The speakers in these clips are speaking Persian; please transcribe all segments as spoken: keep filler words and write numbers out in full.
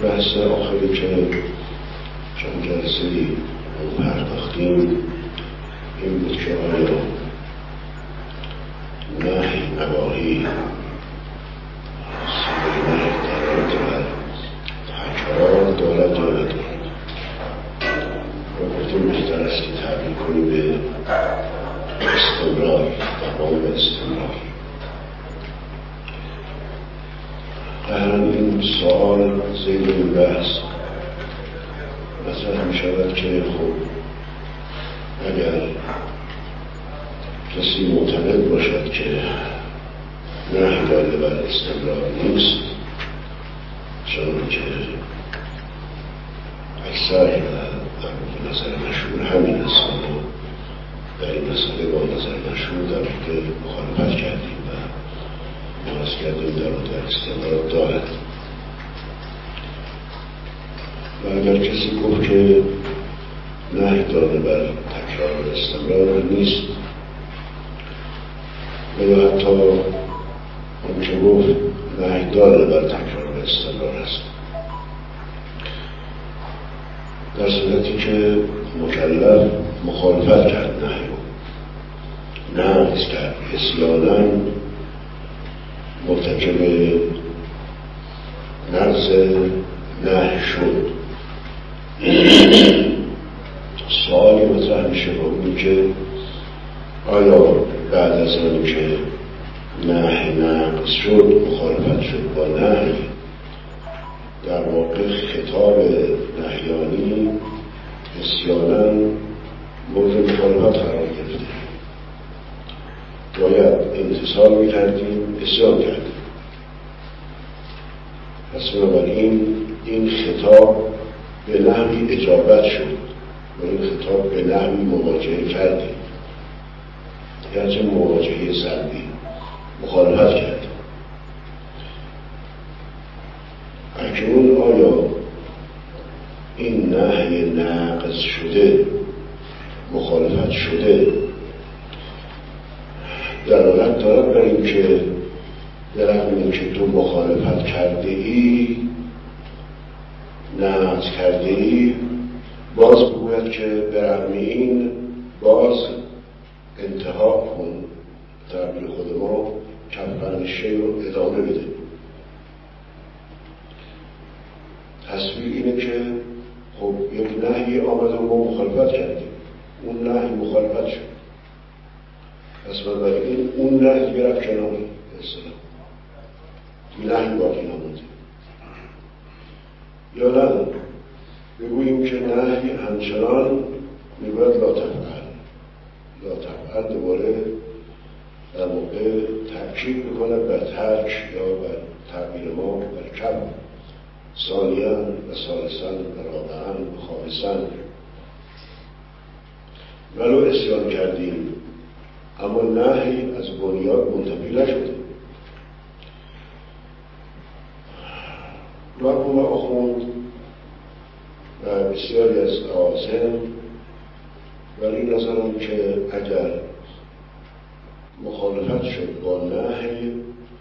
بحث آخری که چند جلسه‌ای اون پرداختیم این بود که آیا نهی نواهی سیبری نهی دارد و تکرار دارد یا ندارد و گفتیم بهتر است که تعبیر کنیم به استمرار دوام استمرار. قهران این سوال زیر این بحث مطرح می شود که خب اگر کسی معتقد باشد که نهی داده بر استمرار نیست، چون که اکثر و نظر مشهور همین است و در این مسئله با نظر مشهور در مورد مخالفت کردیم و باز کردیم در مورد استمرار دارد. و اگر کسی گفت که نهی داده بر تکرار و استمرار نیست و یا حتی اون که گفت نهی داده بر تکرار و استمرار است، در صورتی که مکلف مخالفت کرد نهی رو نقض کرد، عصیانا مرتکب نقض نهی شد، سوالی مطرح میشه با اون که آیا بعد از آن که نهی نقض شد، مخالفت شد با نهی، در واقع خطاب نهیانی عصیانا مورد مخالفت قرار گرفته، باید امتثال میکردیم، عصیان کردیم. پس بنابراین این خطاب به نحوی اجابت شد و این خطاب به نحوی مواجهه کردیم، گرچه مواجهه سلبی، مخالفت کردیم. اکنون آیا این نهی نقض شده، مخالفت شده، دلالت دارد بر این که در رغم که تو مخالفت کرده ای، نقض کرده ای، باز بگوید که به رغم این باز انتها کن، تعبیر خود ما کمپنشه رو ادامه بده. تصویر اینه که خب یک نهی آمده و ما مخالفت کردیم، اون نهی مخالفت شد، پس بنابراین اون نهی گرفت کنار، اصلا نهی باقی نمونده. یا نه بگوییم که نهی همچنان میگوید لا تفعل، لا تفعل دوباره در موقع تأکید میکنه بر ترک یا بر تعبیر ما بر کم، ثانیاً و ثالثاً و رابعاً و خامساً. ولو عصیان کردیم اما نهی از بنیاد منتفی نشده. مرحوم آخوند و بسیاری از اعاظم بر این نظرم که اگر مخالفت شد با نهی،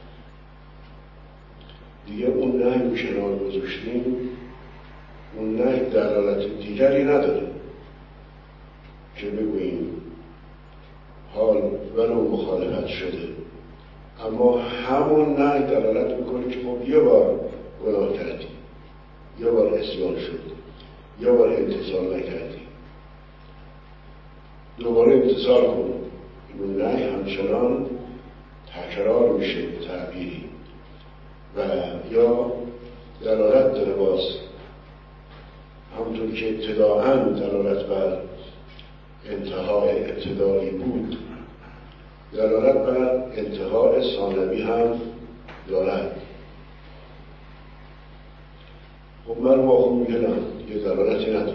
دیگه اون نهی رو کنار گذاشتیم، اون نهی دلالت دیگری نداره که بگوییم حال ولو مخالفت شده اما همون نهی دلالت میکنه که خب یه بار گناه کردی، یه بار عصیان شد، یه بار امتثال نکردی، دوباره امتثال کن. این نهی همچنان تکرار میشه به تعبیری و یا دلالت داره باز، همونطور که ابتداءً دلالت بر انتهای ابتدایی بود، دلالت بر انتهای ثانوی هم دارد. خب من واقعا میگنم یه دلالتی نداره.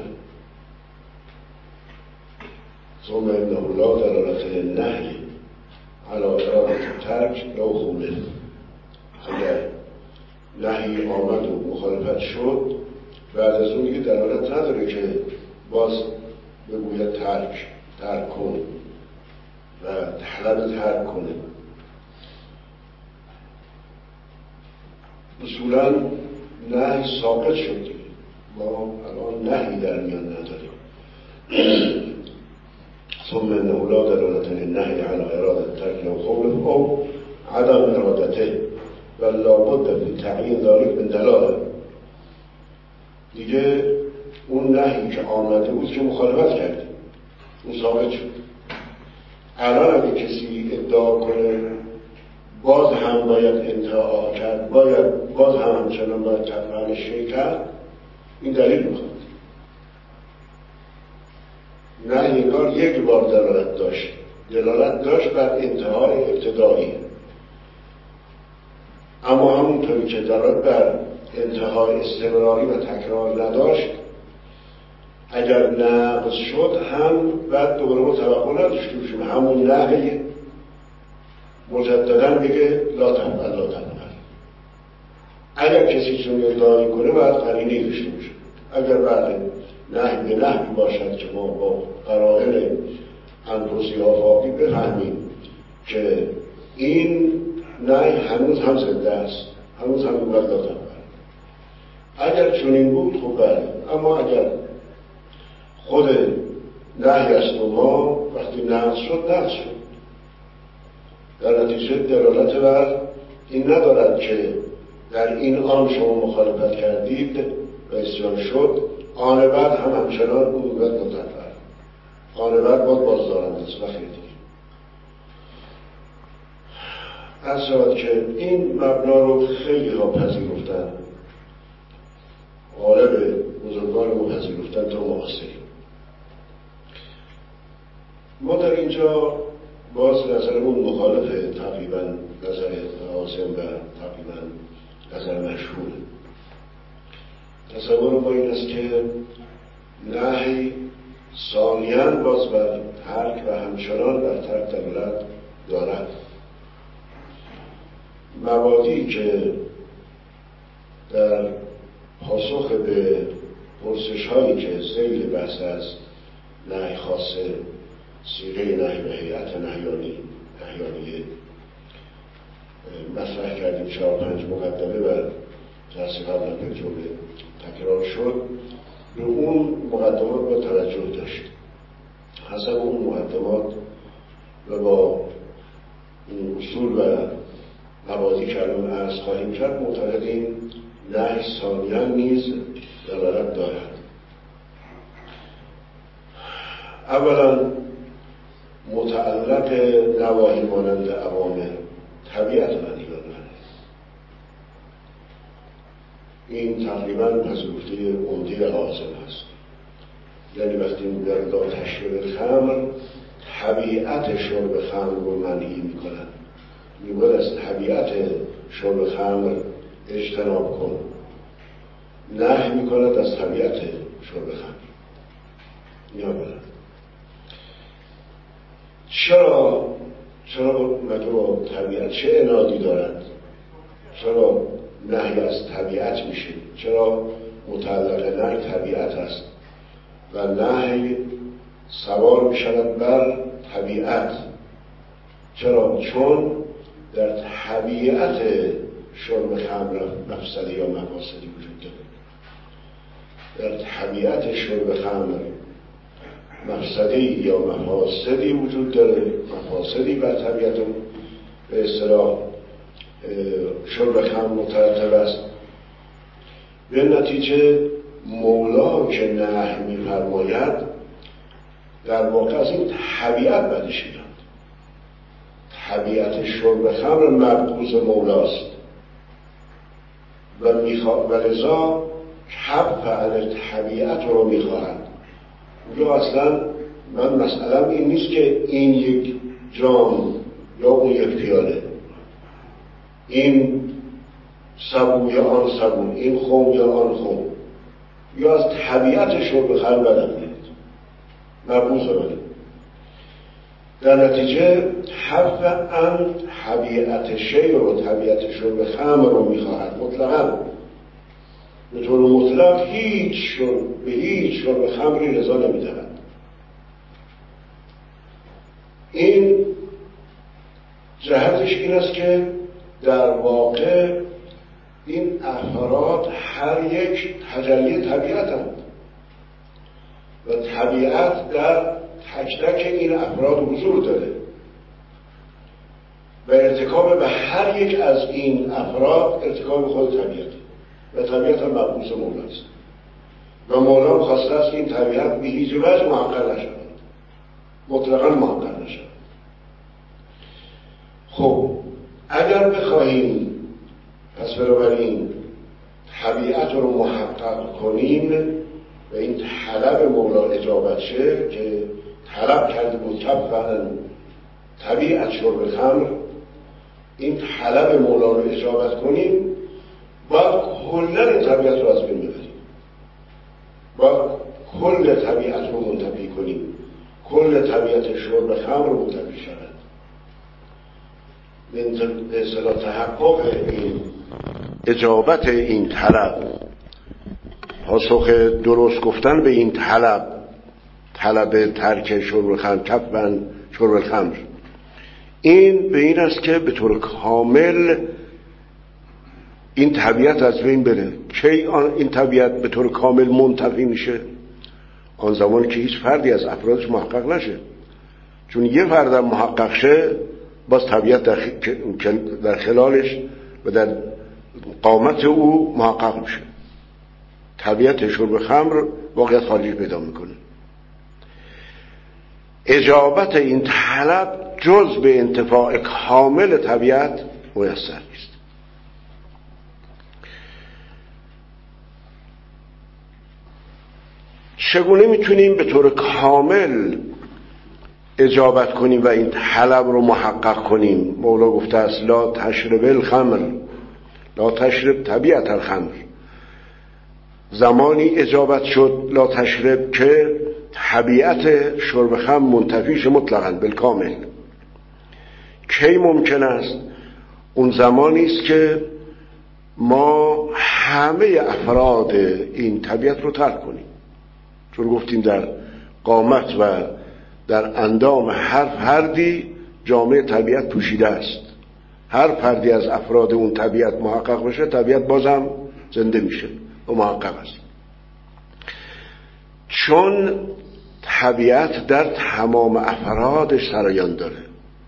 ثم انه لا دلالت للنهی علی اراده ترک لا خوله. اگر نهی آمد و مخالفت شد، بعد از اون یه دلالت نداره که باز بگوید ترک ترک کن و طلب ترک کنه. اصولاً نهی ساقط شد دیگه. ما الان نهی در میان نداریم. ثم انه لا دلالة للنهي على إرادة ترك أو خوف أو عدم إرادته بل لابد من تعیین ذلك من دلاله. دیگه اون نهی که آمده بود که مخالفت کردیم اون ثابت شد. الان اگه کسی ادعا کنه باز هم باید انتها کرد، باید باز هم همچنان باید تفعیل شیء کرد، این دلیل میخواد. نه انگار یک بار دلالت داشت، دلالت داشت بر انتهای ابتدایی، اما همونطوری که دلالت بر انتهای استمراری و تکرار نداشت، اگر نقض شد هم بعد دوباره ما توقع نداشته باشیم همون نهی مجددا بگه لا تفعل لا تفعل. اگر کسی چون ادعایی کنه باید قرینه‌ای داشته باشه. اگر بعد نهی به نهی باشد که ما با قرائن انفسی آفاقی بفهمیم که این نهی هنوز هم زنده است، هنوز هم باید لا تفعل. اگر چنین بود خب بله، اما اگر خود نهی است و ما وقتی نقض شد نقض شد، در نتیجه دلالت بر این ندارد که در این آن شما مخالفت کردید و اسیان شد، آن بعد هم همچنان اون باید متفر، آن بعد باید بازدارنده است و خیلی دیگه. از شود که این مبنا رو خیلی ها پذیرفتن، غالب بزرگان رو پذیرفتن تا معاصری. ما در اینجا باز نظرمون مخالف تقریبا نظر حاسم و تقریبا نظر مشهور. تصور ما این است که نهی ثانیاً باز بر ترک و همچنان بر ترک دلالت دارد. مبادی که در پاسخ به پرسش هایی که ذیل بحث از نهی خاصه سیره نهی و هیئت نهیانی نهیانیه مطرح کردیم، چهار پنج مقدمه و درس قبل به جمله تکرار شد، به اون مقدمات با توجه داشت. حسب اون مقدمات و با اون اصول و مبادی که الان عرض خواهیم کرد معتقدیم نهی ثانیاً نیز دلالت دارد. اولا متعلق نواهی مانند اوامر طبیعت منهیان است. این تقریبا پذیرفته عمده حاصل است. یعنی وقتی میگویند لا تشرب خمر، طبیعت شرب خمر رو منهی میکنند. میگوید از طبیعت شرب خمر اجتناب کن، نهی میکند از طبیعت شرب خمر. یا بله چرا چرا مگه با طبیعت چه عنادی دارد؟ چرا نهی از طبیعت میشه؟ چرا متعلق نهی طبیعت است و نهی سوار میشود بر طبیعت؟ چرا؟ چون در طبیعت شرب خمر مفسدی یا مفاسدی وجود داره. در طبیعت شرب خمر مفسدی یا مفاسدی وجود داره، مفاسدی بر طبیعت به اصطلاح شرب خمر مترتب است. به نتیجه مولا که نهی می‌فرماید در واقع از این طبیعت بدش میاد. طبیعت شرب خمر مبغوض مولاست و میخواد و لذا کف عن طبیعت رو میخواهد. یا اصلا من مسئلم این نیست که این یک جام یا اون یک پیاله، این سبو یا آن سبو، این خم یا آن خم، یا از طبیعت شرب خمر بدم میاد، مبغوض منه. در نتیجه حرف عن طبیعت شیء رو، طبیعت شرب خمر رو میخواهد مطلقاً. به طور مطلق هیچ شرب به هیچ شرب خمری رضا نمیدهد. این جهتش این است که در واقع این افراد هر یک تجلی طبیعتند و طبیعت در تک تک این افراد حضور داره و ارتکاب به هر یک از این افراد ارتکاب خود طبیعت و طبیعت هم مبعوث مولاست و مولا خواسته است که این طبیعت به هیچ وجه محقق نشود، مطلقا محقق نشود. خب اگر بخواهیم پس بنابراین طبیعت رو محقق کنیم و این طلب مولا اجابت شه که طلب کرده بود کفن طبیعت شرب خمر، این طلب مولا رو اجابت کنیم، باید کلا این طبیعت رو از بین ببریم، باید کل طبیعت رو منتفی کنیم، کل طبیعت شرب خمر رو منتفی شود. به اصطلاح تحقق این اجابت این طلب، پاسخ درست گفتن به این طلب، طلب ترک شرب خمر، کفن شرب خمر، این به این است که به طور کامل این طبیعت از بین بره. کی این طبیعت به طور کامل منتفی میشه؟ آن زمانی که هیچ فردی از افرادش محقق نشه، چون یه فرد محقق شه باز طبیعت در خلالش و در قامت او محقق میشه، طبیعت شرب خمر واقعیت خارجی پیدا میکنه. اجابت این طلب جز به انتفاع کامل طبیعت میسر نیست. چگونه میتونیم به طور کامل اجابت کنیم و این طلب رو محقق کنیم؟ مولا گفته است لا تشرب الخمر، لا تشرب طبیعت الخمر. زمانی اجابت شد لا تشرب که طبیعت شرب خمر منتفیش مطلقاً بالکامل. کی ممکن است؟ اون زمانی است که ما همه افراد این طبیعت رو ترک کنیم، چون گفتیم در قامت و در اندام هر فردی جامعه طبیعت پوشیده است. هر فردی از افراد اون طبیعت محقق بشه، طبیعت بازم زنده میشه و محقق است، چون طبیعت در تمام افرادش سرایان داره.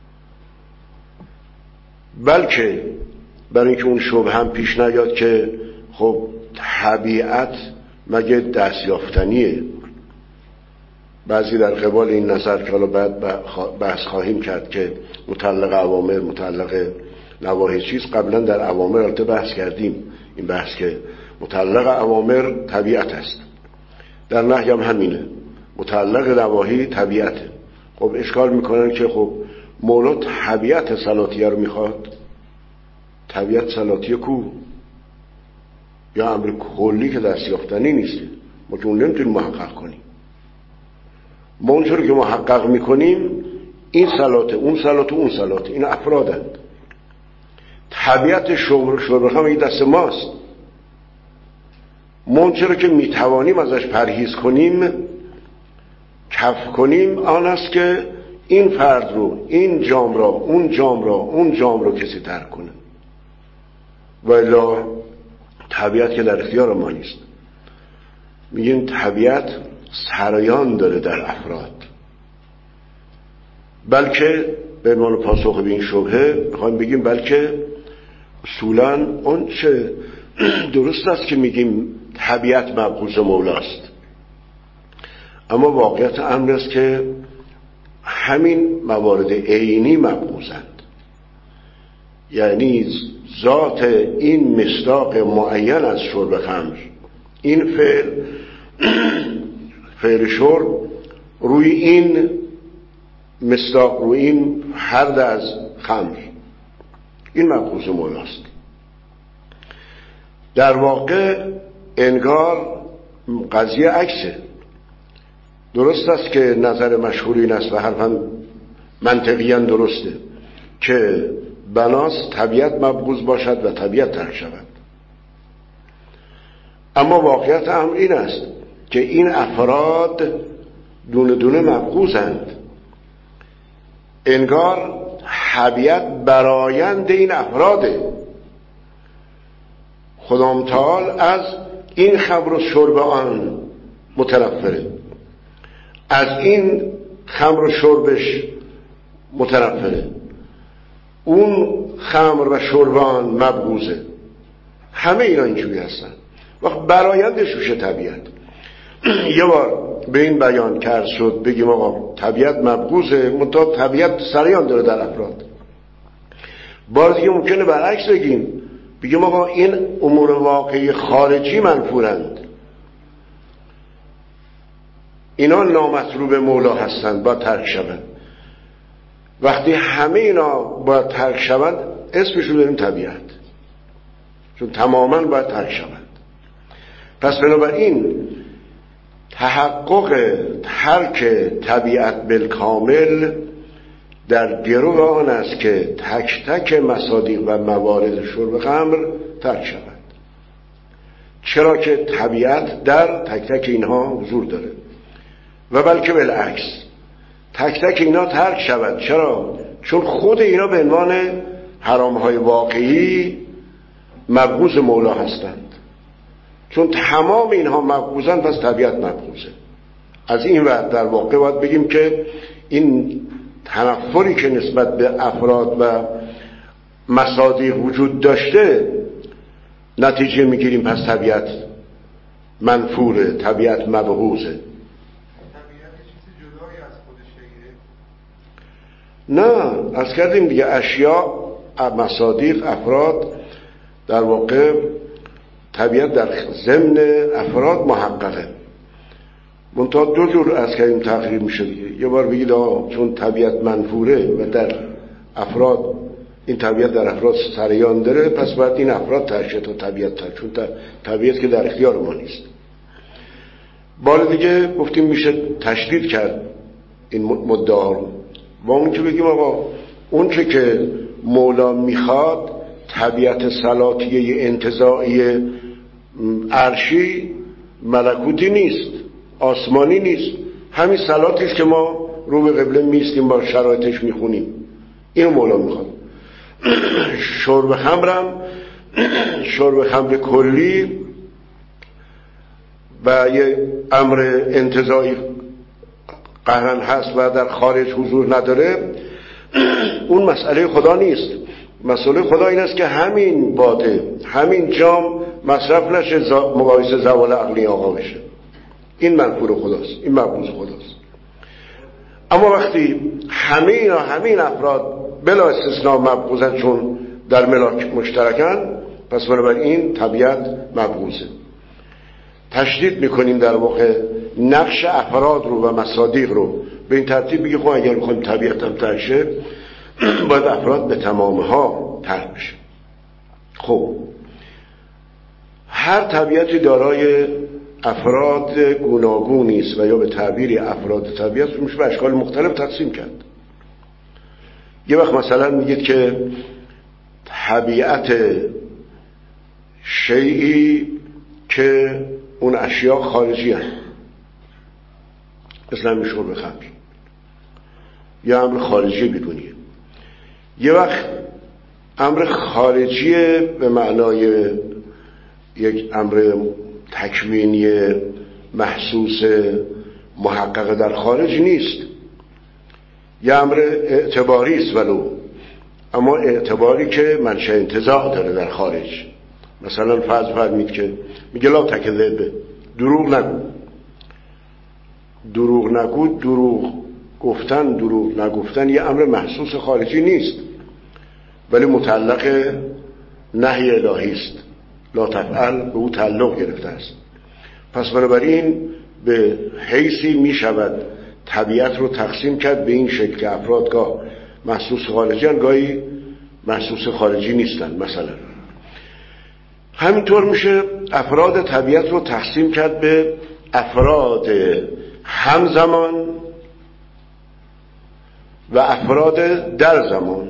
بلکه برای اینکه اون شبه هم پیش نیاد که خب طبیعت مگه دستیافتنیه، بعضی در قبال این نظر که حالا بعد بحث خواهیم کرد که متعلق اوامر متعلق نواهی چیز، قبلا در اوامر البته بحث کردیم این بحث که متعلق اوامر طبیعت است، در نهی هم همینه، متعلق نواهی طبیعته. خب اشکال میکنن که خب مولا طبیعت صلاتیه رو میخواد، طبیعت صلاتیه کو؟ یا امر کلی که دستیافتنی نیست، ما که اون نمیتونیم محقق کنیم. ما اونجوری که محقق میکنیم این صلاته اون صلاته اون صلاته، این افرادند. طبیعت شرب خمر این دست ماست، ما اونجوری که میتوانیم ازش پرهیز کنیم، کف کنیم، آن است که این فرد رو، این جام را، اون جام را، اون جام را کسی ترک کنه. و الا طبیعت که در اختیار ما نیست. میگیم طبیعت سرایان داره در افراد. بلکه به عنوان پاسخ به این شبهه میخوایم بگیم بلکه اصولاً اون چه درست است که میگیم طبیعت مبعوث مولاست، اما واقعیت امر است که همین موارد عینی مبعوثند. یعنی ذات این مصداق معین از شرب خمر، این فعل فعل شرب روی این مصداق، روی این حد از خمر، این مبعوث مولاست. در واقع انگار قضیه عکسه. درست است که نظر مشهور این است و حرفاً منطقیاً درسته که بناست طبیعت مبغوض باشد و طبیعت ترک شود، اما واقعیت امر این است که این افراد دونه دونه مبغوضند. انگار طبیعت برایند این افراده، خدام تعالی از این خمر و شرب آن متنفره، از این خمر و شربش متنفره، اون خمر و شربان مبغوزه. همه اینا اینجوری هستن. وقت برایندش میشه طبیعت. یه بار به این بیان کرد شد بگیم آقا طبیعت مبغوزه، منتها طبیعت سریان داره در افراد. بار دیگه ممکنه برعکس بگیم، بگیم آقا این امور واقعی خارجی منفورند، اینا نامطلوب مولا هستند، باید ترک شوند. وقتی همه اینا باید ترک شوند اسمشو داریم طبیعت، چون تماما باید ترک شوند. پس بنابراین تحقق ترک طبیعت بالکامل در گروه آن است که تک تک مصادیق و موارد شرب خمر ترک شود، چرا که طبیعت در تک تک اینها حضور داره. و بلکه بالعکس تک تک اینا ترک شود. چرا؟ چون خود اینا به عنوان حرامهای واقعی مبغوض مولا هستند. چون تمام اینها مبغوضند، پس طبیعت مبغوضه. از این وقت در واقع باید بگیم که این تنفری که نسبت به افراد و مصادیق وجود داشته، نتیجه میگیریم پس طبیعت منفوره، طبیعت مبغوضه. نه، از کردیم دیگه اشیاء، مصادیق، افراد، در واقع طبیعت در ضمن افراد محققه. منتها دو جور از کردیم تقریر میشه دیگه. یه بار بگید آه چون طبیعت منفوره و در افراد این طبیعت در افراد سریان داره، پس باید این افراد ترشه تا طبیعت تر، چون طبیعت که در اختیار ما نیست. بار دیگه گفتیم میشه تشدید کرد این مدعا رو، و اون که بگیم آقا اون چه که مولا میخواد طبیعت سلاطیه انتزاعی عرشی ملکوتی نیست، آسمانی نیست، همین سلاطیست که ما رو به قبله میستیم با شرایطش میخونیم، اینو مولا میخواد. شرب خمرم شرب خمر کلی و یه امر انتزاعی قهرن هست و در خارج حضور نداره، اون مسئله خدا نیست. مسئله خدا این است که همین باده، همین جام مصرف نشه، مقایسه زوال عقلی آقا بشه. این منفور خداست، این مبغوض خداست. اما وقتی همه اینا، همین افراد بلا استثناء مبغوضن چون در ملاک مشترکن، پس بنابراین طبیعت مبغوضه. تشدید میکنیم در واقع نقش افراد رو و مصادیق رو به این ترتیب بگی خب اگر میخوایم طبیعت هم ترک شه باید افراد به تمامها ترک بشه. خب هر طبیعتی دارای افراد گوناگونی است و یا به تعبیری افراد طبیعت رو میشه به اشکال مختلف تقسیم کرد. یه وقت مثلا میگید که طبیعت شیئی که اون اشیاء خارجی هست، مثلا همین شرب خمر یا امر خارجی بیرونیه. یه وقت امر خارجی به معنای یک امر تکوینی محسوس محقق در خارج نیست، یه امر اعتباری است ولو، اما اعتباری که منشأ انتزاع داره در خارج. مثلا فرض فرمید که میگه لا تکذب، دروغ نگو. دروغ نگو، دروغ گفتن، دروغ نگفتن یه امر محسوس خارجی نیست، ولی متعلق نهی الهی است. لا تفعل به او تعلق گرفته است. پس بنابراین به حیثی می شود طبیعت رو تقسیم کرد به این شکل که افراد گاه محسوس خارجی هستند، گاهی محسوس خارجی نیستند. مثلا همینطور میشه افراد طبیعت رو تقسیم کرد به افراد همزمان و افراد در زمان.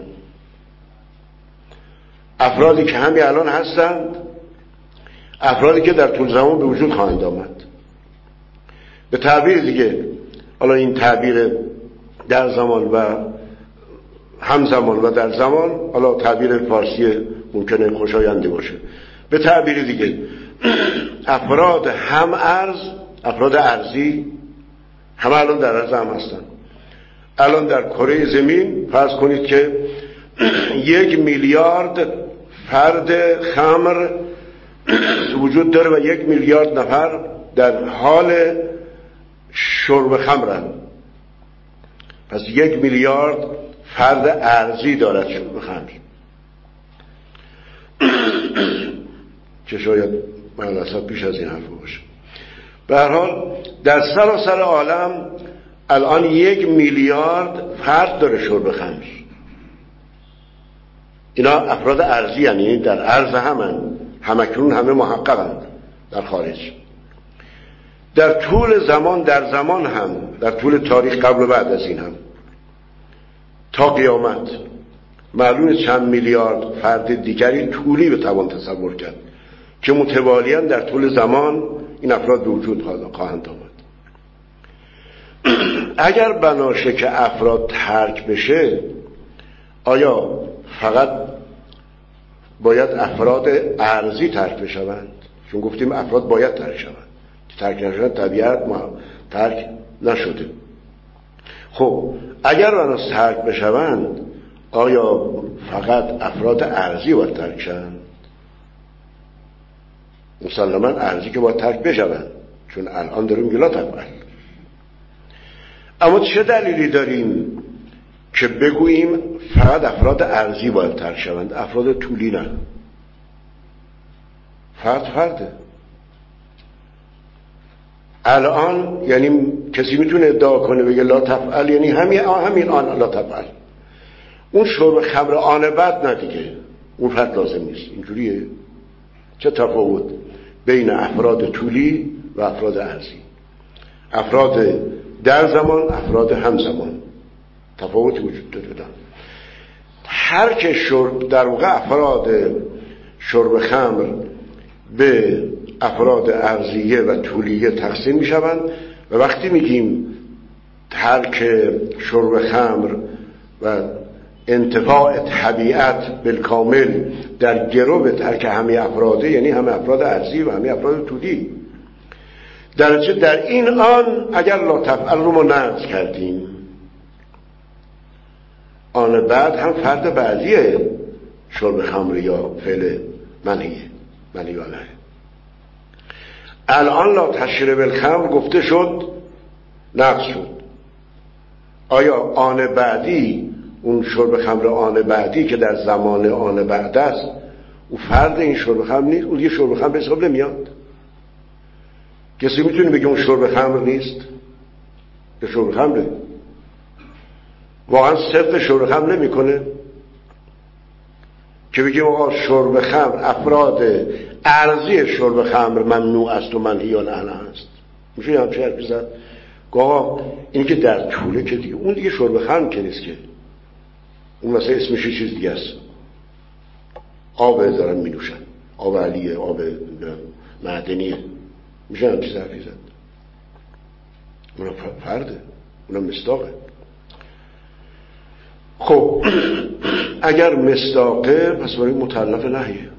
افرادی که همین الان هستند، افرادی که در طول زمان به وجود خواهند آمد. به تعبیر دیگه، حالا این تعبیر در زمان و همزمان و در زمان، حالا تعبیر فارسی ممکنه خوشاینده باشه، به تعبیر دیگه افراد هم ارز، افراد ارزی همه الان در ارز هم هستن. الان در کره زمین فرض کنید که یک میلیارد فرد خمر وجود داره و یک میلیارد نفر در حال شرب خمرن. پس یک میلیارد فرد ارزی دارد شرب خمر که شاید معناصد بیش از این حرف باشه. به هر حال در سراسر عالم الان یک میلیارد فرد داره شرب خمر. اینا افراد ارزی، یعنی در ارز همن، همکنون همه محققند در خارج. در طول زمان، در زمان هم، در طول تاریخ قبل و بعد از این هم تا قیامت معلوم چند میلیارد فرد دیگری طولی بتوان تصور کرد که متوالیاً در طول زمان این افراد به وجود خواهند آمد. اگر بناشه که افراد ترک بشه، آیا فقط باید افراد ارزی ترک بشوند؟ چون گفتیم افراد باید ترک شوند، ترک نشوند طبیعت ما ترک نشده. خب اگر بناس ترک بشوند، آیا فقط افراد ارزی باید ترک شوند؟ مسلماً ارزی که باید ترک بشوند، چون الان داریم میگه لا تفعل. اما چه دلیلی داریم که بگوییم فقط افراد ارزی باید ترک شوند، افراد طولی نه؟ فرد فرده. الان یعنی کسی میتونه ادعا کنه بگه لا تفعل یعنی همین همین آن لا تفعل. اون شرب خمر آن بعد نه دیگه، اون فرد لازم نیست. اینجوریه. چه تفاوت بین افراد طولی و افراد ارزی؟ افراد در زمان، افراد همزمان، تفاوتی وجود داره. هر که شرب در واقع افراد شرب خمر به افراد ارزیه و طولیه تقسیم می شوند و وقتی میگیم ترک شرب خمر و انتفاع طبیعت بالکامل در گرو ترک همه افراده، یعنی همه افراد ارزی و همه افراد طولی. درچه در این آن اگر لا تفعل رو ما نقض کردیم، آن بعد هم فرد بعدیه شرب خمر یا فعل منهیه منهی و نهی. الان لا تشرب الخمر گفته شد، نقض شد. آیا آن بعدی، اون شرب خمر آن بعدی که در زمان آن بعد است، او فرد این شرب خمر نیست؟ اون یه شرب خمر به حساب نمیاد. کسی میتونه بگه اون شرب خمر نیست؟ یه شرب خمره. واقعا صرف شرب خمر نمیکنه که بگیم آقا شرب خمر، افراد ارزی شرب خمر ممنوع است و منهی و نهی است. میشه یه همچه حرفی زد؟ آقا این که در طوله که دیگه اون دیگه شرب خمر که نیست، که اون مثلا اسمش یه چیز دیگه است. آب دارن می نوشن، آب علیه، آب معدنیه. میشه همچه حرفی زد؟ اونم فرده، اونم مصداقه. خب اگر مصداقه پس برای متعلق نهیه.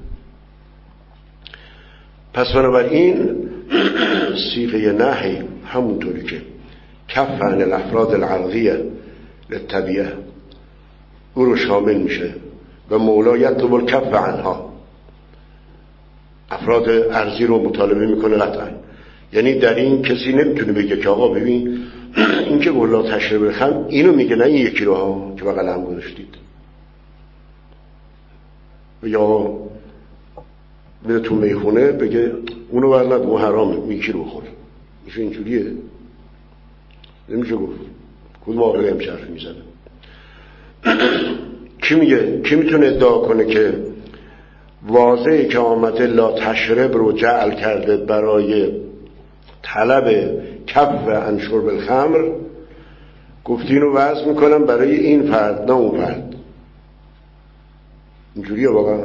پس بنابراین صیغه نهی همونطوری که کف عن الافراد العرضیه للطبیعه او رو شامل میشه و مولا یطلب الکف عنها، افراد ارزی رو مطالبه میکنه قطعا. یعنی در این کسی نمیتونه بگه که آقا ببین این که لا تشرب الخمر اینو میگه، نه این یکی رو ها که بغل هم گذاشتید. یا بده تو میخونه بگه اونو برند، اون حرامه، میکی رو بخور. میشه اینجوریه؟ نمیشه گفت. کدوم آقای همچه حرفی میزنه؟ کی میگه؟ کی میتونه ادعا کنه که واضحی که آمده لا تشرب رو جعل کرده برای طلب کف عن شرب الخمر، گفتی اینو وضع میکنم برای این فرد نه اون فرد؟ اینجوریه واقعا؟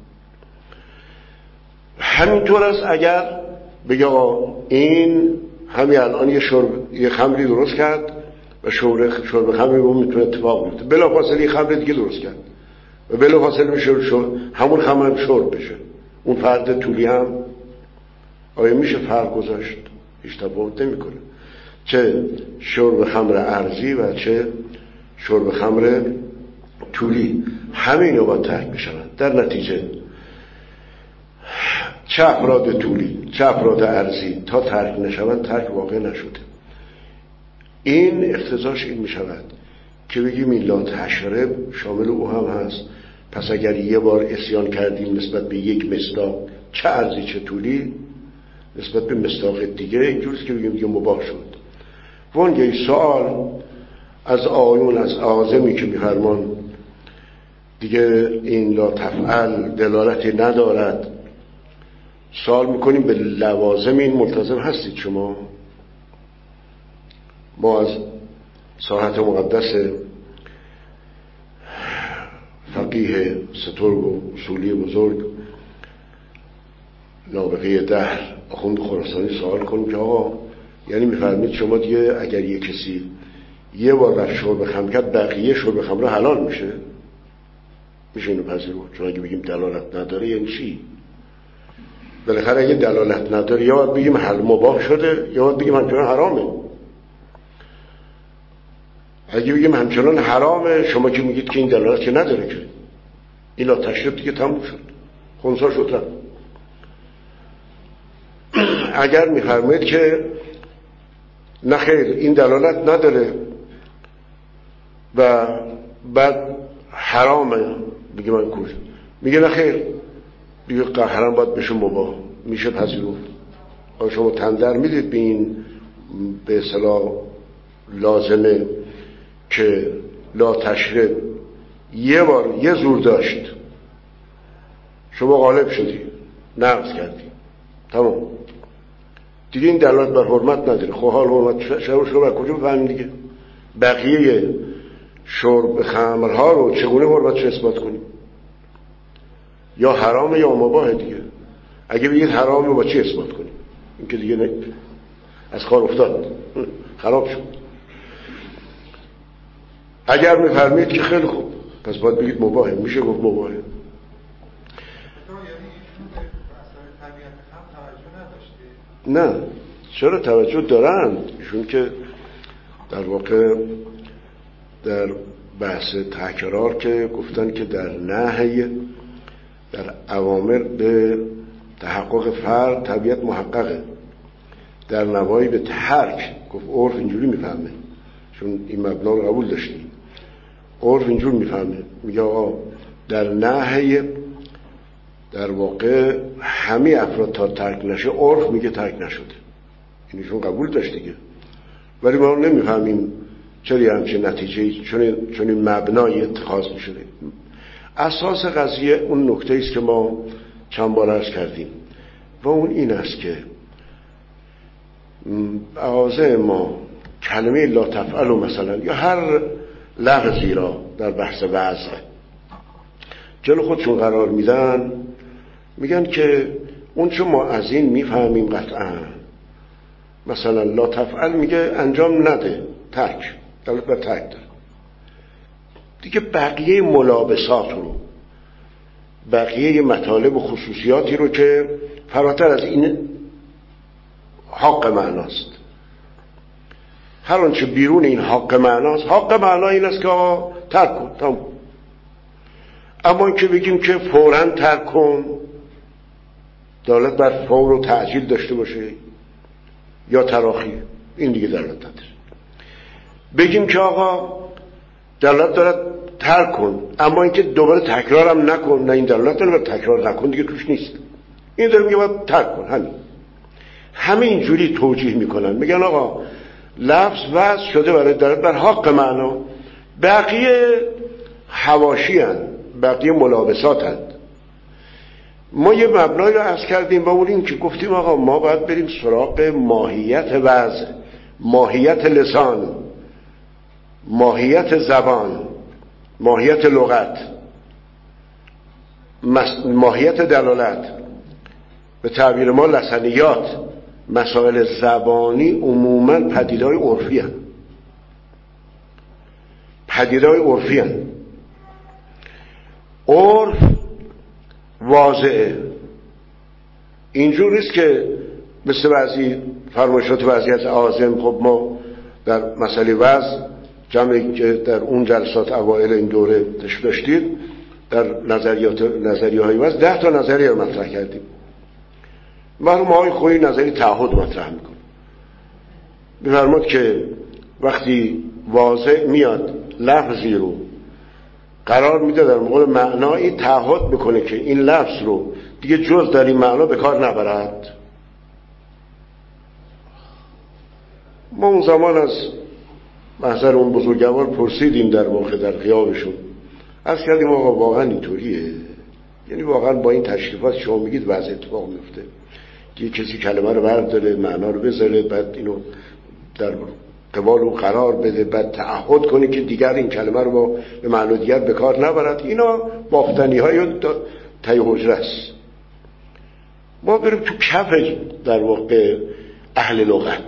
همینطور است اگر بگه آقا این همین الان یه شرب یه خمری درست کرد و شرب شرب خمری رو میتونه اتفاق بیفته، بلافاصله یه خمر دیگه درست کرد و بلافاصله میشه همون خمر هم شرب بشه، اون فرد طولی هم آیا میشه فرق گذاشت؟ هیچ تفاوت نمیکنه، چه شرب خمر ارضی و چه شرب خمر طولی، همه اینا باید ترک بشوند. در نتیجه چه افراد طولی چه افراد ارضی تا ترک نشوند ترک واقع نشده. این اقتضاش این میشود که بگیم این لا تشرب شامل او هم هست. پس اگر یه بار عصیان کردیم نسبت به یک مصداق چه ارضی چه طولی، نسبت به مصداق دیگه اینجوریست که بگیم دیگه مباح شد. وانگهی سوال از آیون از اعاظمی که میفرمان دیگه این لا تفعل دلالتی ندارد، سوال میکنیم به لوازم این ملتزم هستید شما؟ ما از ساحت مقدس فقیه سترگ و اصولی بزرگ نابغه دهر آخوند خراسانی سوال کنیم که آقا یعنی میفرمید شما دیگه اگر یه کسی یه بار رفت شرب خمر کرد بقیه شرب خمر حلال میشه؟ میشه اینو پذیرفت؟ چون اگه بگیم دلالت نداره یعنی چی؟ بالاخره اگه دلالت نداره یا باید بگیم حل مباح شده یا باید بگیم همچنان حرامه. اگه بگیم همچنان حرامه شما که میگید که این دلالت که نداره که این لا تشرب دیگه تموم شد، خونسا شد رفت. اگر میفرمید که نه خیر این دلالت نداره و بعد حرامه بگه من کور میگه نه خیر دیگه حرام باید بشه مباح، میشه پذیرفت. آیا شما تندر میدید به این به اصطلاح لازمه که لا تشرب یه بار یه زور داشت شما غالب شدی نقض کردی تمام دیگه این دلالت بر حرمت نداره. خب حال حرمت شرب شما بر کجا بفهمیم دیگه؟ بقیه شرب خمرها رو چگونه حرمتش اثبات کنیم؟ یا حرامه یا مباحه دیگه. اگه بگید حرامه با چی اثبات کنیم؟ این که دیگه نه از کار افتاد خراب شد. اگر میفرمید که خیلی خوب پس باید بگید مباحه، میشه گفت مباحه. نه چرا توجه دارن ایشون که در واقع در بحث تکرار که گفتن که در نهی در اوامر به تحقق فرد طبیعت محققه، در نوایی به ترک گفت عرف اینجوری میفهمه، چون این مبنا رو قبول داشتیم. عرف اینجور میفهمه میگه آقا در نهی در واقع همه افراد تا ترک نشه، عرف میگه ترک نشده، اینشون قبول داشت دیگه. ولی ما نمیفهمیم چرا همچین نتیجه چون چون این مبنای اتخاذ میشده. اساس قضیه اون نکته است که ما چند بار عرض کردیم و اون این است که اعاذه ما کلمه لا تفعل مثلا یا هر لفظی را در بحث وضع جلو خودشون قرار میدن، میگن که اون چون ما از این میفهمیم قطعا مثلا لا تفعل میگه انجام نده، ترک، دلالت بر ترک داره دیگه. بقیه ملابسات رو، بقیه مطالب و خصوصیاتی رو که فراتر از این حق معناست، هر آنچه بیرون این حق معناست، حق معنا این است که ترک کن تمام. اما این که بگیم که فوراً ترک کن دلالت بر فور و تعجیل داشته باشه یا تراخی، این دیگه دلالت نداره. بگیم که آقا دلالت دارد ترک کن اما اینکه دوباره تکرارم نکن، نه این دلالت داره بر تکرار نکن دیگه توش نیست، این داره میگه باید ترک کن. همین همه اینجوری توجیه میکنن، میگن آقا لفظ وضع شده برای دلالت بر حق معنا، بقیه حواشی هن، بقیه ملابسات هن. ما یه مبنایی رو عرض کردیم با اون این که گفتیم آقا ما باید بریم سراغ ماهیت وضع، ماهیت لسان، ماهیت زبان، ماهیت لغت، ماهیت دلالت، به تعبیر ما لسانیات. مسائل زبانی عموما پدیدهای عرفی هستند، پدیدهای عرفی هستند. عرف واضحه، اینجور نیست که مثل بعضی فرمایشات بعضی از عازم. خب ما در مسئله وضع جمعی که در اون جلسات اوائل این دوره داشتید در نظریات نظریه های وضع ده تا نظریه رو مطرح کردیم. مرحوم آقای خویی نظریه تعهد مطرح میکنه، می‌فرماد که وقتی واضح میاد لفظی رو قرار میده در مقابل معنایی، تعهد میکنه که این لفظ رو دیگه جز در این معنا به کار نبرد. ما اون زمان از محضر اون بزرگوار پرسیدیم در واقع در غیابشون، عرض کردیم آقا واقعا اینطوریه؟ یعنی واقعا با این تشریفات شما میگید وضع اتفاق میفته که کسی کلمه رو برداره معنا رو بذاره بعد اینو در قبال او قرار بده بعد تعهد کنه که دیگر این کلمه رو با به معنی دیگر به کار نبرد؟ اینا بافتنی های تای حجره است. ما بریم تو کف در واقع اهل لغت،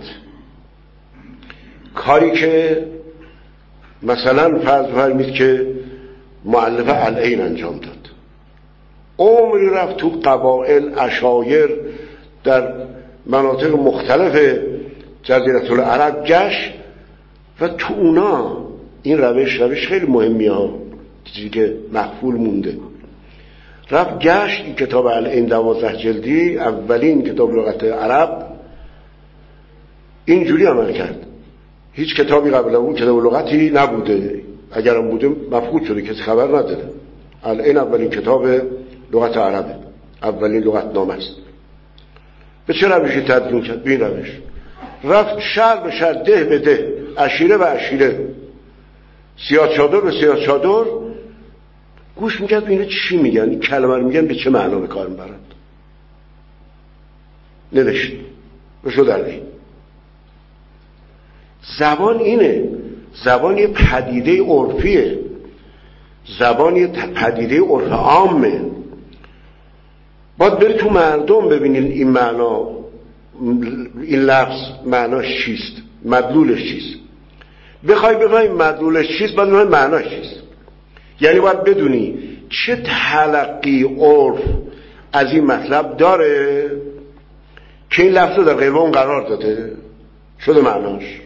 کاری که مثلا فرض فرمید که مؤلف العین انجام داد، عمری رفت تو قبائل اشایر در مناطق مختلف جزیره العرب گشت و تو اونا این روش روش خیلی مهمی ها، چیزی که مخفول مونده. رفت گشت این کتاب العین دوازده جلدی، اولین کتاب لغت عرب، اینجوری عمل کرد. هیچ کتابی قبل اون کتاب لغتی نبوده، اگرم بوده مفقود شده، کسی خبر نداره. العین اولین کتاب لغت عربه، اولین لغت نامه است. به چه روشی تدوین کرد؟ به این روش رفت شهر به شهر، ده به ده، عشیره به عشیره، سیاه چادر به سیاه چادر گوش میکرد اینا چی میگن، این کلمه رو میگن به چه معنا به کار میبرند. نوشت بشو در این زبان. اینه زبان یه پدیده عرفیه، زبان یه پدیده عرف عامه. باید بری تو مردم ببینین این معنا، این لفظ معناش چیست، مدلولش چیست. بخوای بفهمی مدلولش چیست باید بفهمی معناش چیست. یعنی باید بدونی چه تلقی عرف از این مطلب داره که این لفظ رو در قیبه اون قرار داده شده معناش.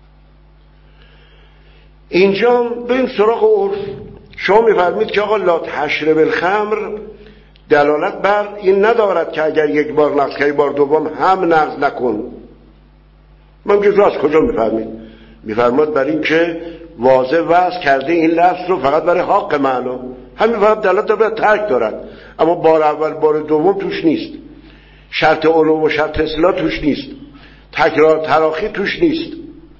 اینجا بریم سراغ عرف. شما میفرمید که آقا لا تشرب الخمر دلالت بر این ندارد که اگر یک بار نقض که یک بار دوم هم نقض نکن. من که راست کجا میفرمید؟ میفرماد بر این که واضح وضع کرده این لفظ رو فقط برای حق معنا، همین فقط دلالت داره ترک دارد، اما بار اول بار دوم توش نیست، شرط علو و شرط اصلاح توش نیست، تکرار تراخی توش نیست.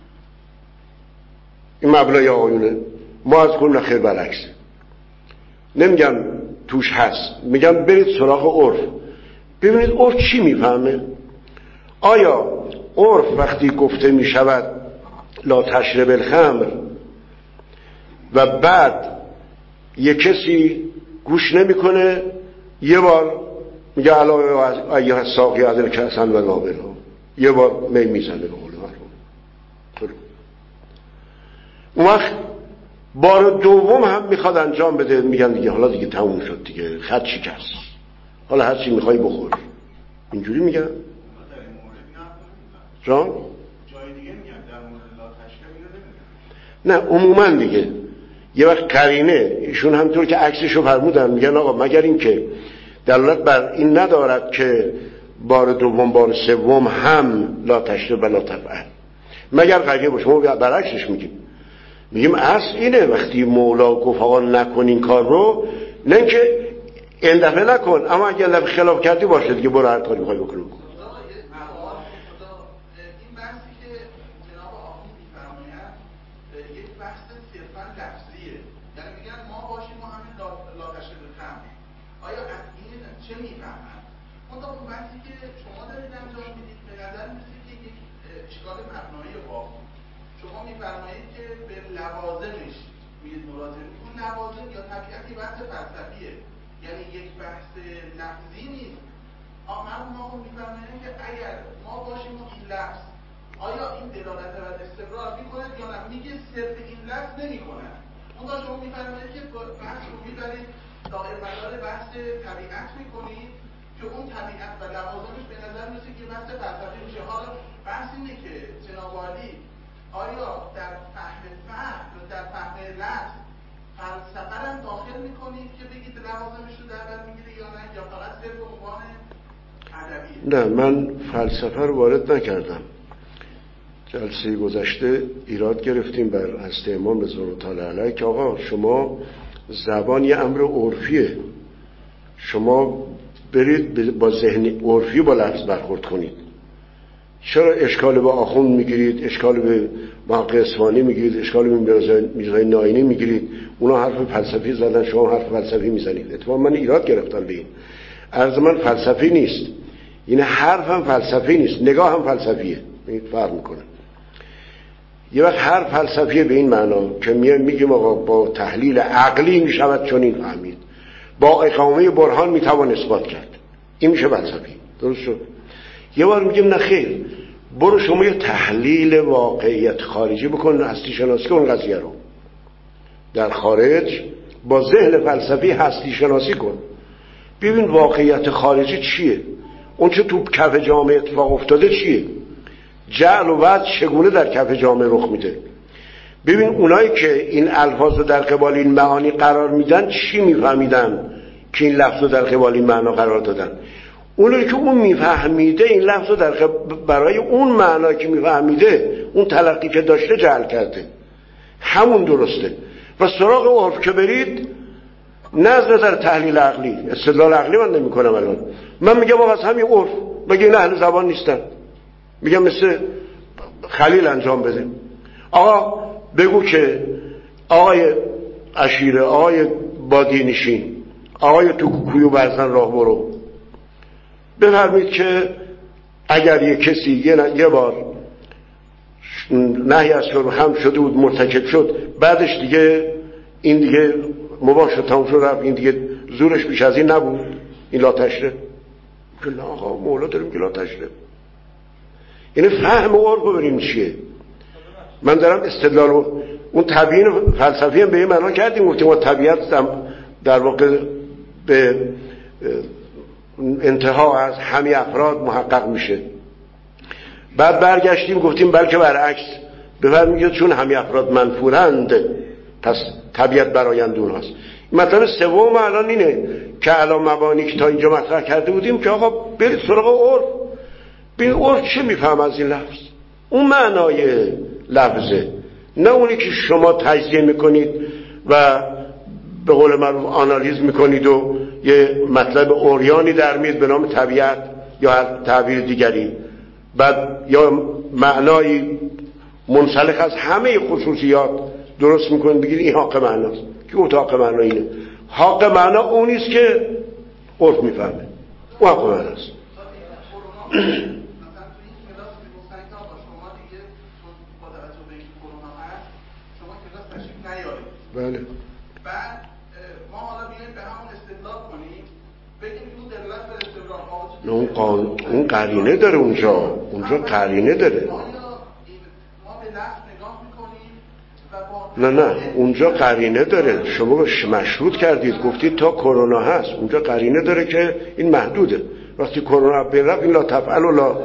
این مبنای آیونه. ما از کنم نخیر برعکسه، نمیگم توش هست، میگم برید سراغ عرف، ببینید عرف چی میفهمه. آیا عرف وقتی گفته میشود لا تشرب الخمر و بعد یه کسی گوش نمیکنه، یه بار میگه علا ایها الساقی از الکأسن و نابل ها، یه بار می میزنه به قول مرحوم. اون وقت بار دوم هم میخواد انجام بده، میگن دیگه حالا دیگه تموم شد دیگه، خط شکست، حالا هر چی میخوای بخور. اینجوری میگن جان؟ جای دیگه میگن در مورد لا تشرب نه عموما دیگه یه وقت قرینه ایشون همطور که عکسشو فرمودن میگن آقا مگر این که دلالت بر این ندارد که بار دوم بار سوم هم لا تشرب و لا تفعل، مگر قرینه باشه. ما برعکسش میگیم، میگیم اصل اینه وقتی مولا گفت آقا نکن این کار رو، نه اینکه این دفعه نکن، اما اگه این دفعه خلاف کردی باشه دیگه برو هر کاری میخوای بکنی. می‌فرمایید که به لوازمش میگید مراجعه اون لوازم یا طبیعتی بحث فلسفیه، یعنی یک بحث لفظی نیست. اما ما می‌فرماییم که اگر ما باشیم و این لفظ آیا این دلالت بر استقرار می‌کنه یا نه، میگه صرف این لفظ نمی‌کنه. اون شما می‌فرمایید که بحث رو می‌برید دائره مدار بحث طبیعت می‌کنید که اون طبیعت و لوازمش به نظر میسه که بحث فلسفی میشه. حالا بحث اینه که جناب عالی آیا در فهم فهم و در فهم لفظ فلسفه رو داخل میکنید که بگید لوازمش رو در بر میگیره یا نه، یا فقط صرف عنوان ادبیه؟ نه، من فلسفه رو وارد نکردم. جلسه گذشته ایراد گرفتیم بر حضرت امام رضوان الله تعالی علیه که آقا شما زبان یه امر عرفیه، شما برید با ذهن عرفی با لفظ برخورد کنید. چرا اشکال به آخوند میگیرید، اشکال به محقق اصفهانی میگیرید، اشکال به میرزای ناینی میگیرید؟ اونا حرف فلسفی زدن، شما حرف فلسفی میزنید. اتفاقا من ایراد گرفتم به این. عرض من فلسفی نیست، این حرف هم فلسفی نیست، نگاه هم فلسفیه. این فرق میکنه. یه وقت هر فلسفیه به این معنا که میگیم آقا با تحلیل عقلی میشود چنین فهمید، با اقامه برهان میتوان اثبات کرد، این میشه فلسفی. درست شد؟ یه بار میگیم نه خیر، برو شما یه تحلیل واقعیت خارجی بکن، هستی شناسی کن قضیه رو در خارج، با ذهن فلسفی هستی شناسی کن، ببین واقعیت خارجی چیه، اون چه تو کف جامعه اتفاق افتاده چیه، جعل و وعد چگونه در کف جامعه رخ میده. ببین اونایی که این الفاظ رو در قبال این معانی قرار میدن چی میفهمیدن که این لفظ رو در قبال این معنا قرار دادن. اونایی که اون میفهمیده این لفظ رو در قبال برای اون معنا که میفهمیده، اون تلقی که داشته جعل کرده، همون درسته. و سراغ عرف که برید، نه از نظر تحلیل عقلی، استدلال عقلی من نمی کنم الان، من میگم آقا از همین عرف، مگه این اهل زبان نیستن؟ میگم مثل خلیل انجام بده. آقا بگو که آقای عشیره، آقای بادینشین، آقای تو کوکویو برزن راه برو، بفرمید که اگر یه کسی یه, یه بار نهی از شرب هم شده بود مرتکب شد، بعدش دیگه این دیگه مباح شد، تموم شد رفت، این دیگه زورش بیش از این نبود، این لا تشرب. نه آقا مولا داریم که لا تشرب. یعنی فهم عرف رو بریم چیه. من دارم استدلال رو اون تبیین فلسفی هم به این معنا کردیم، گفتیم طبیعت در واقع به انتها از همه افراد محقق میشه. بعد برگشتیم گفتیم بلکه برعکس، بفرمایید چون همه افراد منفورند پس طبیعت برآیند اونهاست. مطلب سوم الان اینه که الان مبانی که تا اینجا مطرح کرده بودیم که آقا برید سراغ عرف، ببین عرف چه میفهم از این لفظ، اون معنای لفظه، نه اونی که شما تجزیه میکنید و به قول معروف آنالیز میکنید و یه مطلب اوریانی در میاد به نام طبیعت یا هر تعبیر دیگری، بعد یا معنای منسلخ از همه خصوصیات درست میکنید بگید این حق معناست. که گفت حق معنا اینه؟ حق معنا اونیست که عرف میفهمه، اون حق معناست. بله. بعد ما حالا بیاییم به همون استدلال کنیم، بگیم که اون دلالت بر استدلال ها اون قان... اون قرینه داره اونجا، اونجا قرینه داره. ما به لفظ نگاه میکنیم و با نه نه اونجا قرینه داره. شما مشروط کردید گفتید تا کرونا هست، اونجا قرینه داره که این محدوده. وقتی کرونا برفت این لا تفعل و لا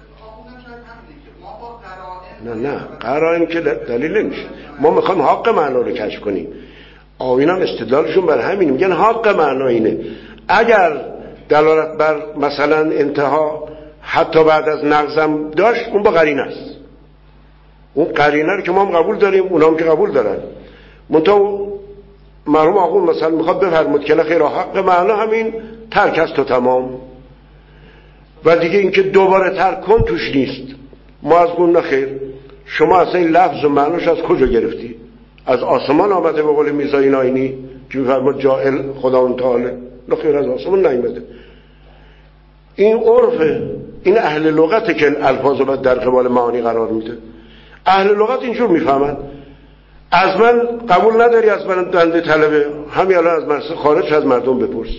نه نه قرائن که دلیل نمیشه. ما میخوایم حق معنا رو کشف کنیم. آیین هم استدلالشون بر همین، میگن حق معنا اینه. اگر دلالت بر مثلا انتها حتی بعد از نقضم داشت، اون با قرینه است. اون قرینه رو که ما هم قبول داریم، اونا هم که قبول دارن. منتها مرحوم آقا مثلا میخواد بفرمود که خیر حق معنا همین ترک است و تمام، و دیگه اینکه دوباره ترک کن توش نیست. ما از اون نخیر، شما اصلا این لفظ و معناش از کجا گرفتی؟ از آسمان آمده به قول میرزای ناینی که میفرماد جاهل خدا تعالی؟ نخیر، از آسمان نیامده. این عرفه، این اهل لغته که الفاظ رو در قبال معانی قرار میده. اهل لغت اینجور میفهمن. از من قبول نداری، از من دنده طلبه، همین الان از مدرسه خارج از مردم بپرس،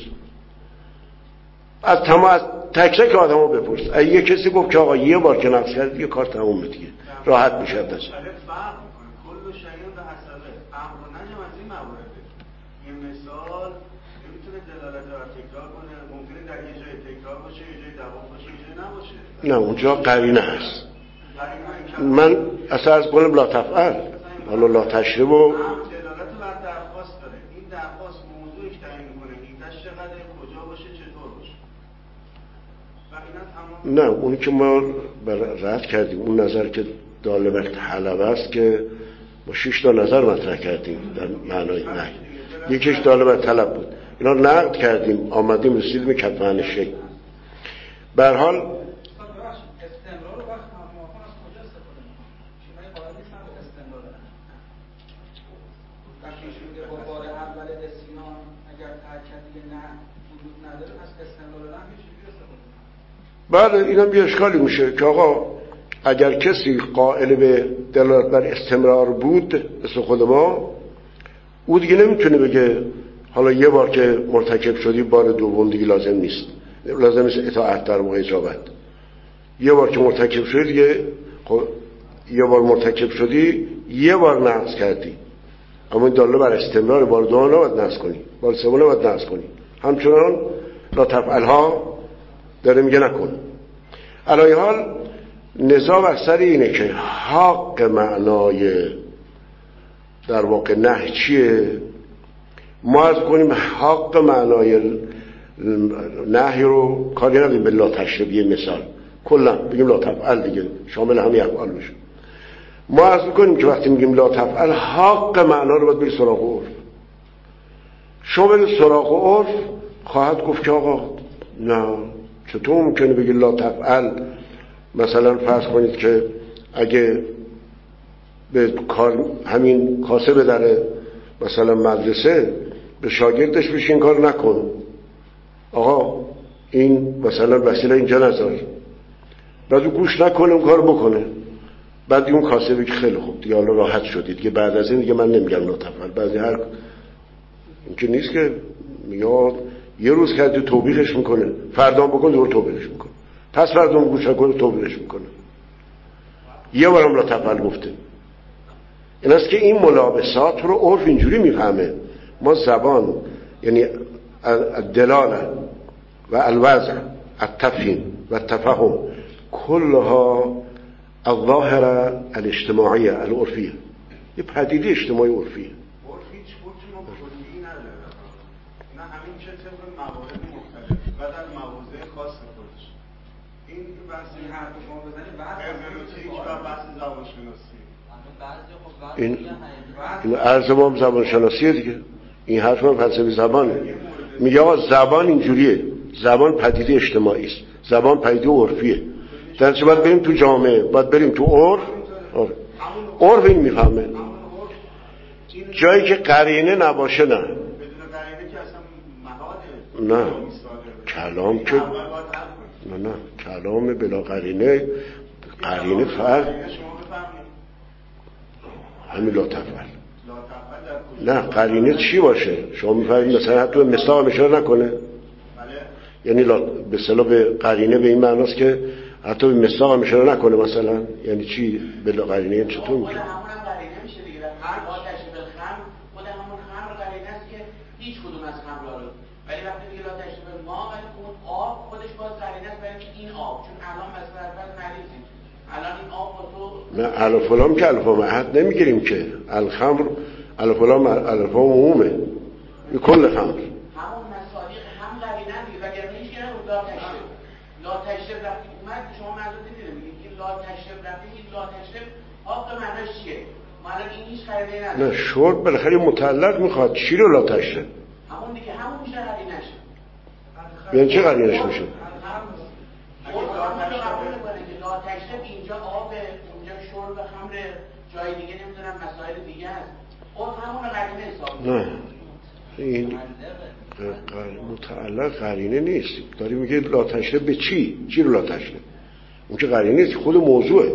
از تمام از تک تک آدمو بپرس. اگه یه کسی گفت که آقا یه بار که نقص کرد یه کار تموم دیگه، راحت میشه دست. کل شیء به حسبه امر و نهی از این موارده. یه مثال میتونه دلالت بر تکرار کنه، ممکنه در یه جای تکرار نه اونجا قرینه هست. من اصلا از قولم لا تفعل، حالا لا تشرب و دلالت بر درخواست داره. این درخواست موضوعش تعیین کنه ایدهش چقدر، کجا باشه، چطور باشه و اینا تمام. نه اونی که ما رد کردیم اون نظر که دال بر طلب است که ما شش تا نظر مطرح کردیم در معنای نه، یکیش دال بر طلب بود، اینا نقد کردیم آمدیم رسیدیم کتمان شی. به هر حال بعد اینم یه اشکالی میشه که آقا اگر کسی قائل به دلالت بر استمرار بود مثل خود ما، او دیگه نمیتونه بگه حالا یه بار که مرتکب شدی بار دوم دیگه لازم نیست، لازم نیست اطاعت در موقع اجابت. یه بار که مرتکب شدی دیگه خب یه بار مرتکب شدی یه بار نقض کردی، اما این داله بر استمرار بار دوم نباید نقض کنی، بار سوم نباید نقض کنی. همچنان لا تفعلها داره میگه نکن. علی حال نظام اکثر اینه که حق معنای در واقع نه چیه، ما از کنیم حق معنای نهی رو کاری نداریم به لا تشربیه مثال کلا بگیم لا تفعل دیگه شامل همه افعال بشه. ما از کنیم که وقتی میگیم لا تفعل حق معنا رو باید بری سراغ عرف. شما برید سراغ عرف خواهد گفت که آقا نه چطور ممکنه بگی لا تفعل؟ مثلا فرض کنید که اگه به کار همین کاسه بدره مثلا مدرسه به شاگردش بشه این کار نکن، آقا این مثلا وسیله اینجا نذار، بعد او گوش نکنه اون کار بکنه، بعد اون کاسه بگه خیلی خوب دیگه حالا راحت شدید دیگه بعد از این دیگه من نمیگم لا تفعل. بعضی هر این که نیست که میاد یه روز که توبیخش میکنه فردا بکن دوباره توبیخش میکنه، پس فردا گوش نکنه توبیخش میکنه، یه بارم لا تفعل گفته. این است که این ملابسات رو عرف اینجوری میفهمه. ما زبان یعنی الدلاله و الوضع التفهیم و التفهم کلها الظاهره الاجتماعیه العرفیه، یه پدیده اجتماعی عرفیه. عرفی هیچ حکم کلی نداره، نه همین چه طبق موارد مختلف و در مواضع خاص خودش. این بحث این حرف شما بزنید بحث هرمنوتیک و بحث زبانشناسی. این این عرض ما زبان شناسیه دیگه، این حرف ما فلسفه زبانه. میگه آقا زبان اینجوریه، زبان پدیده اجتماعی است، زبان پدیده عرفیه، در چه باید بریم تو جامعه، باید بریم تو عرف. عرف این میفهمه جایی که قرینه نباشه نه بدون قرینه که اصلا محاله نه کلام که نه نه کلام بلا قرینه قرینه فرق همین لا تفعل. نه قرینه چی باشه شما میفهمید مثلا حتی مصداق اشاره نکنه، یعنی به اصطلاح به قرینه به این معناست که حتی به مصداق اشاره نکنه مثلا، یعنی چی بلا قرینه یعنی چطور میگه؟ هیچ کدوم از خمرها رو ولی وقتی میگه لا تشرب ما ولی اون آب خودش باز قرینه است، برای این آب چون الان مثلا فرض مریضیم الان این آب با تو نه الف لام که الف لام عهد نمیگیریم که الخمر الف لام الف لام عمومه کل خمر همون مصادیق هم قرینه دیگه وگرنه هیچ کنه رو لا تشرب لا تشرب وقتی اومد شما منظور دیدید میگید که لا تشرب وقتی این لا تشرب آب تو معناش چیه؟ ما الان این هیچ قرینه نداره. نه شرب بالاخره متعلق میخواد چی رو لا تشرب؟ همون دیگه همون میشه قرینه شه. یعنی چه قرینه‌اش میشه؟ لا تشرب اینجا آب اونجا شرب خمر جای دیگه نمیدونم مسائل دیگه هست خود همون قرینه حساب نه این متعلق قرینه نیست، داری میگه لا تشرب به چی؟ چی رو لا تشرب؟ اون که قرینه نیست خود موضوعه،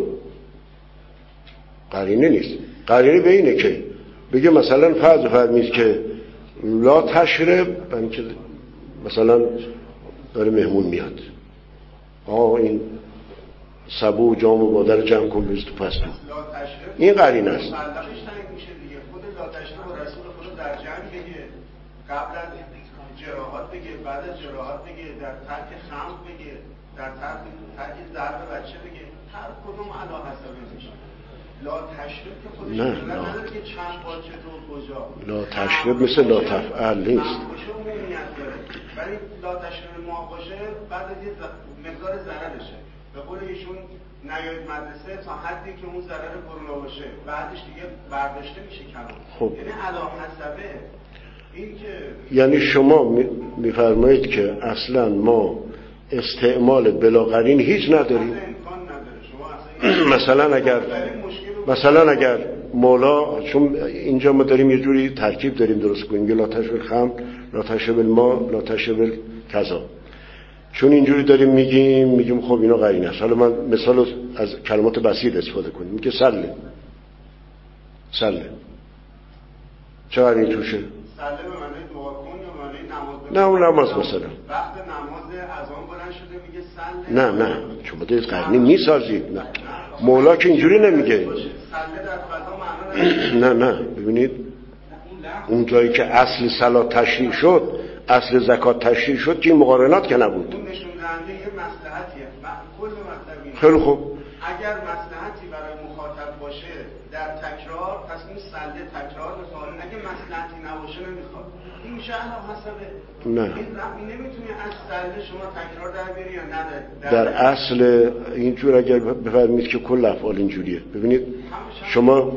قرینه نیست. قرینه به اینه که بگه مثلا فرض فرمید که لا تشرب که مثلا داره مهمون میاد آه این سبو و جام و مادر جمع کن بریز تو پستو، این قرینه است. مطلقش تنگ میشه دیگه، خود لا تشرب و رسول خود در جمع بگه، قبل از جراحات بگه، بعد از جراحات بگه، در ترک خمر بگه، در طرح طرح ضرب بچه بگه هر کدوم علا حسب میشه. لا تشریف که خودش نه لا نداره که چند بار چطور کجا. لا تشریف مثل لا تفعل نیست. معاشه عمومیت داره ولی لا تشریف معاشه بعد از یه مقدار ضررشه. به قول ایشون نیاید مدرسه تا حدی که اون ضرر کرونا باشه بعدش دیگه برداشته میشه کلام. خب یعنی علا حسبه این که یعنی شما میفرمایید که اصلا ما استعمال بلاغرین هیچ نداریم. مثلا اگر مثلا اگر مولا، چون اینجا ما داریم یه جوری ترکیب داریم درست کنیم، لا تشرب الخمر لا تشرب الماء لا تشرب کذا، چون اینجوری داریم میگیم میگیم خب اینا قرینه است. حالا من مثال از کلمات بسیط استفاده کنیم، میگه سله سله چه قرینه توشه؟ سله به معنی دعا کن یا معنی نماز؟ نه اون نماز مثلا وقت نماز اذان بلند شده میگه سله. نه نه شما دارید قرینه میسازید. نه مولا که اینجوری نمیگه. سله در فضا معنا نه نه ببینید اون جایی که اصل صلات تشریع شد، اصل زکات تشریع شد که این مقارنات که نبود. اون نشون دهنده یه مصلحتیه. کل مطلب خیلی خوب. اگر مصلحتی برای مخاطب باشه در تکرار پس این سله تکرار میخواد، اگه مصلحتی نباشه نمیخواد. این میشه علا حسبه. نه این نمیتونی از سله شما تکرار در بیاری یا نداری. در اصل اینجور اگر بفرمید که کل افعال اینجوریه. ببینید شما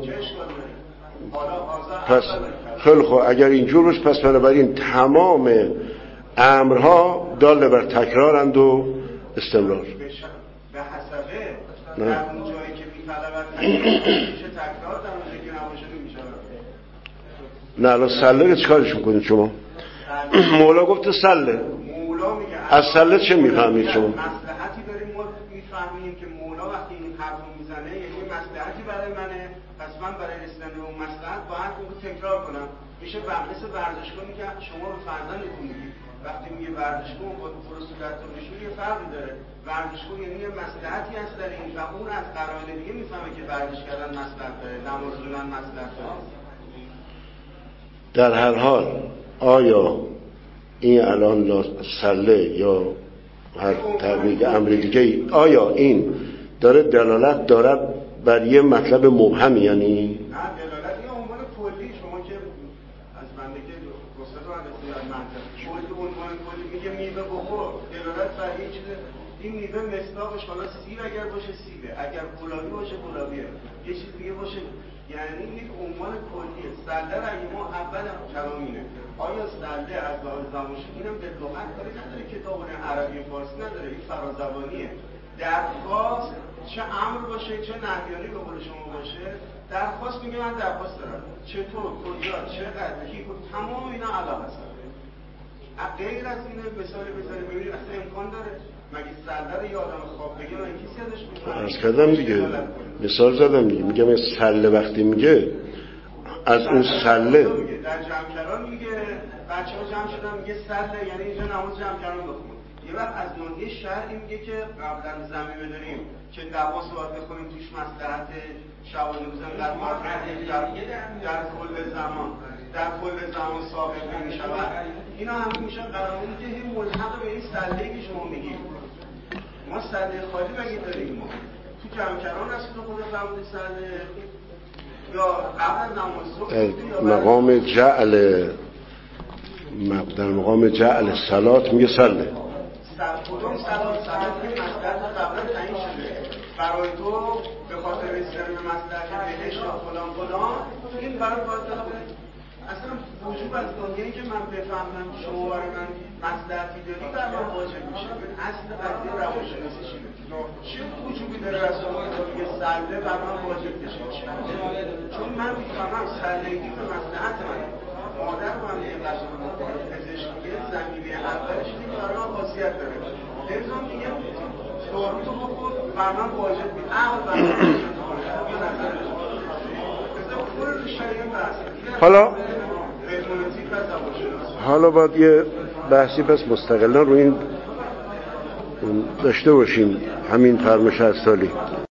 پس خیلی خوب اگر اینجور باشه پس بنابراین تمام امرها دال بر تکرارند و استمرار. به حسبه نه. در اون جایی که میطلبد میشه تکرار، در اون جایی که نباشه نمیشه. نه الان سله چیکارشون کنید شما؟ مولا گفته سله. مولا میگه از سله چه میفهمید شما؟ مصلحتی داریم ما میفهمیم که مولا وقتی این حرف میزنه یعنی مصلحتی برای منه، پس من برای رسیدن به اون مصلحت باید اون رو تکرار کنم. میشه مثل ورزشگاهی که شما به فرزندتون میگید وقتی میگه ورزشگاه با صورت و نشون یه فرقی داره. ورزشگاه یعنی یه مصلحتی هست در این و اون از قرائن دیگه میفهمه که ورزش کردن مصلحت داره، نماز خوندن مصلحت داره. در هر حال آیا این الان سله یا هر تعبیر امر دیگه ای آیا این داره دلالت داره بر یه مطلب مبهم؟ یعنی نه دلالت یه عنوان کلی. شما که از بنده که گفته رو از زیاد منطق شما که عنوان کلی میگه میوه بخور، دلالت بر یه چیز. این میوه مصداقش حالا سیب اگر باشه سیبه، اگر گلابی باشه گلابیه، یه چیز دیگه باشه. یعنی یک عنوان کلیه. سله را اگه ما اول کلام اینه آیا سله از لحاظ زبانی اینم به لغت کاری نداره، کتاب عربی فارسی نداره، این فرازبانیه. درخواست چه امر باشه چه نهیانی به قول شما باشه، درخواست میگه من درخواست دارم، چطور کجا چقدر کی تمام اینا علاقه است. غیر از این مثال بزنید ببینید اصلا امکان داره مگه سله رو یه آدم خواب بگه من کسی ازش میفهمه؟ عرض کردم دیگه، مثال زدم دیگه، میگم سله وقتی میگه از اون سله در جمع میگه بچه ها جمع شدن میگه سله یعنی اینجا نماز جمع کردن بخون. یه وقت از ناحیه شرعی میگه که قبلا زمین بداریم که دعوا صحبت بخونیم توش مصلحت شبانه روزن در در در کل زمان در کل زمان ثابت نمیشود. اینا هم میشن قرارونی که این ملحق به این سله‌ای که شما میگید. ما سله خالی مگه داریم؟ ما تو جمع‌کران رسول خدا فرمود سله یا قبل نماز صبح مقام جعل در مقام جعل صلات میگه سله. کدوم صلات صلات که مصلحت قبلا تعیین شده برای تو به خاطر رسیدن به مصلحت بهشت یا فلان فلان، این برای باطل اصلا وجوب از دنیایی که من بفهمم شما برای من مصلحتی داری بر من واجب میشه. اصل قضیه روانشناسی چیه؟ چه وجوبی داره از شما که سله بر من واجب بشه؟ چون من میفهمم سله‌ای به مصلحت منه. مادر من یه غذا رو مطالب پزشکی زمینه اولش اینه که برای من خاصیت داره. نظام میگه دارو تو بخور بر من واجب می عقل بر من واجب حالا حالا باید یه بحثی پس مستقلا رو این داشته باشیم، همین فرمایش هر سالی.